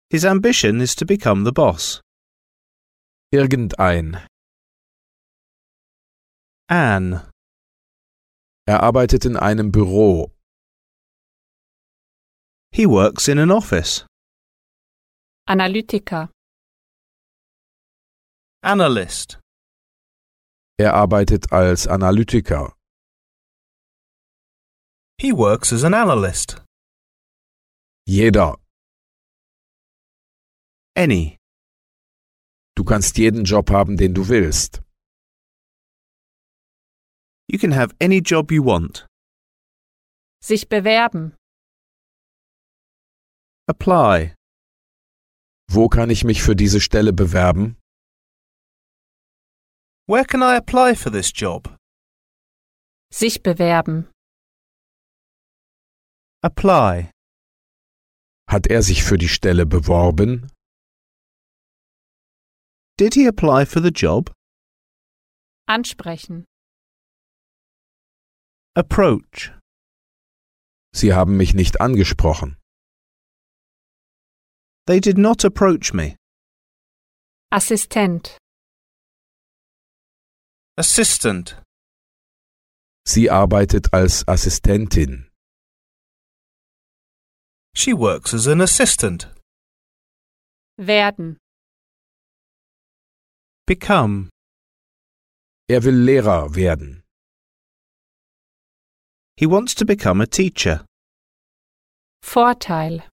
His ambition is to become the boss. Irgendein. An. Er arbeitet in einem Büro. He works in an office. Analytiker. Analyst. Er arbeitet als Analytiker. He works as an analyst. Jeder. Any. Du kannst jeden Job haben, den du willst. You can have any job you want. Sich bewerben. Apply. Wo kann ich mich für diese Stelle bewerben? Where can I apply for this job? Sich bewerben. Apply. Hat er sich für die Stelle beworben? Did he apply for the job? Ansprechen. Approach. Sie haben mich nicht angesprochen. They did not approach me. Assistent. Assistant. Sie arbeitet als Assistentin. She works as an assistant. Werden. Become. Er will Lehrer werden. He wants to become a teacher. Vorteil.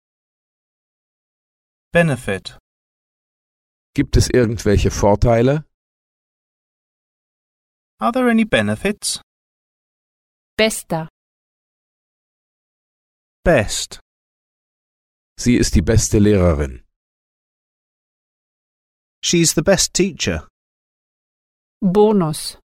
Benefit. Gibt es irgendwelche Vorteile? Are there any benefits? Bester. Best. Sie ist die beste Lehrerin. She's the best teacher. Bonus.